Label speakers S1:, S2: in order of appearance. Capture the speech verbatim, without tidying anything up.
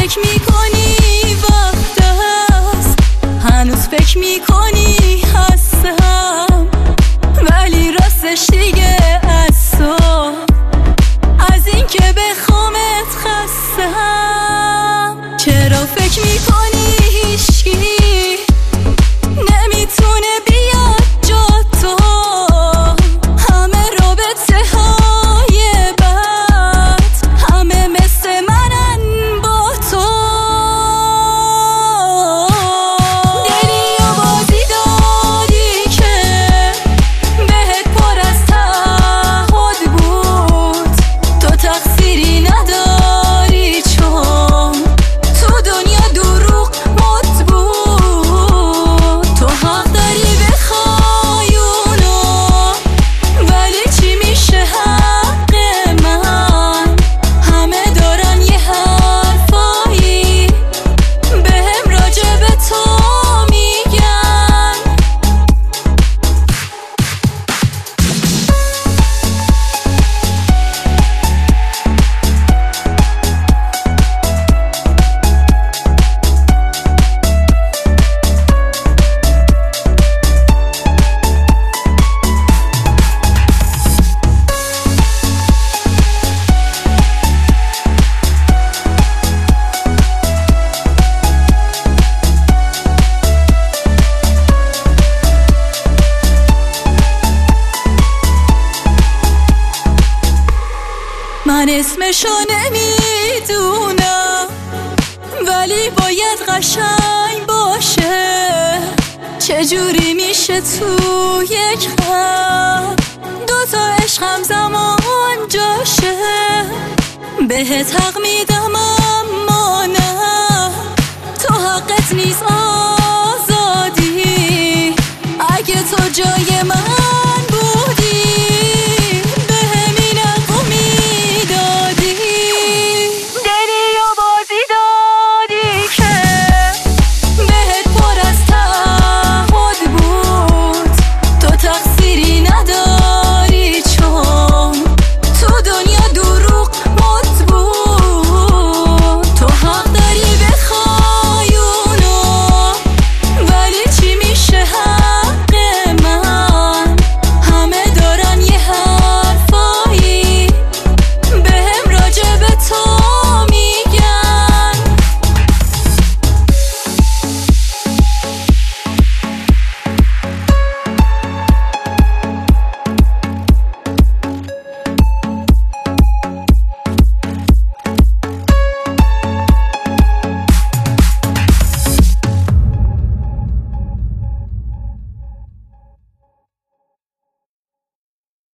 S1: فکر میکنی وقت است، هنوز فکر میکنی هستم، ولی راستش دیگه از تو، از این که بخوامت خستم. چرا فکر میکنی هیچکی نمیتونه بیاد جا تو؟ همه رابطه های بد، همه مثل منن با تو. دلی و بازی دادی که بهت پر از تعهد بود، تو تقصیری نداری چون تو دنیا دروغ مد بود. تو حق داری بخوای اونو، ولی چی میشه حق من؟ همه دارن یه حرفایی بهم راجع به تو میگن. من اسمشو نمیدونم، ولی باید قشنگ باشه. چجوری میشه تو یک خط دوتا عشق همزمان جاشه؟ بهت حق میدم اما نه، تو حقت نیست آزادی. اگه تو جای من